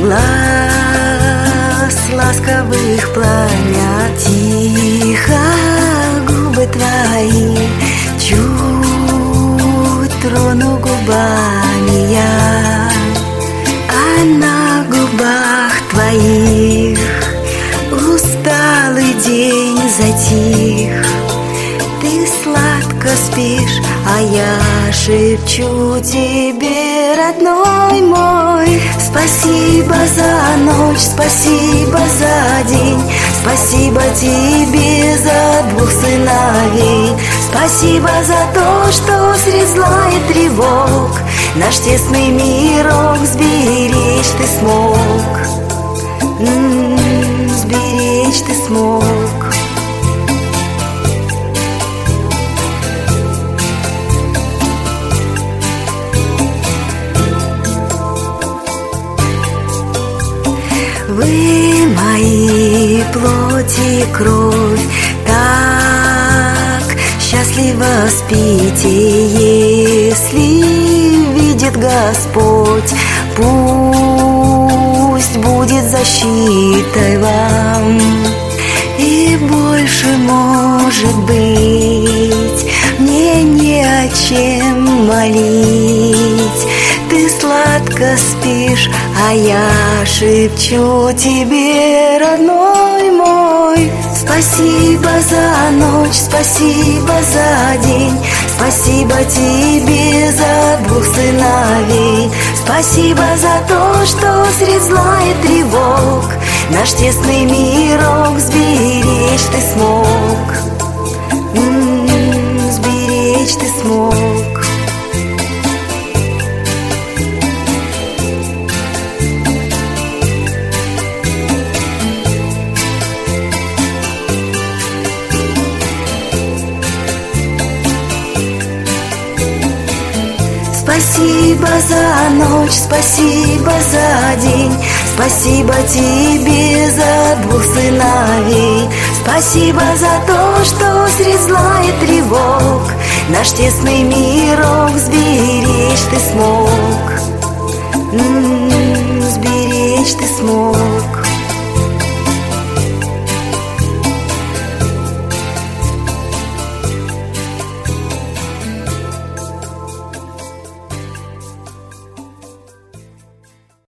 Глаз ласковых пламя, тихо губы твои чуть трону губами я, а на губах твоих усталый день затих. Ты сладко спишь, а я шепчу тебе, родной мой. Спасибо за ночь, спасибо за день, спасибо тебе за двух сыновей. Спасибо за то, что средь зла и тревог наш тесный мирок сберечь ты смог. Сберечь ты смог. Вы мои плоть и кровь, так счастливо спите, если видит Господь. Пусть будет защитой вам, и больше, может быть, мне не о чем молить. Ты сладко спишь, а я шепчу тебе, родной мой. Спасибо за ночь, спасибо за день, спасибо тебе за двух сыновей. Спасибо за то, что средь зла и тревог наш тесный мирок сберечь ты смог. Сберечь ты смог. Спасибо за ночь, спасибо за день, спасибо тебе за двух сыновей. Спасибо за то, что средь зла и тревог наш тесный мирок сберечь ты смог. Сберечь ты смог.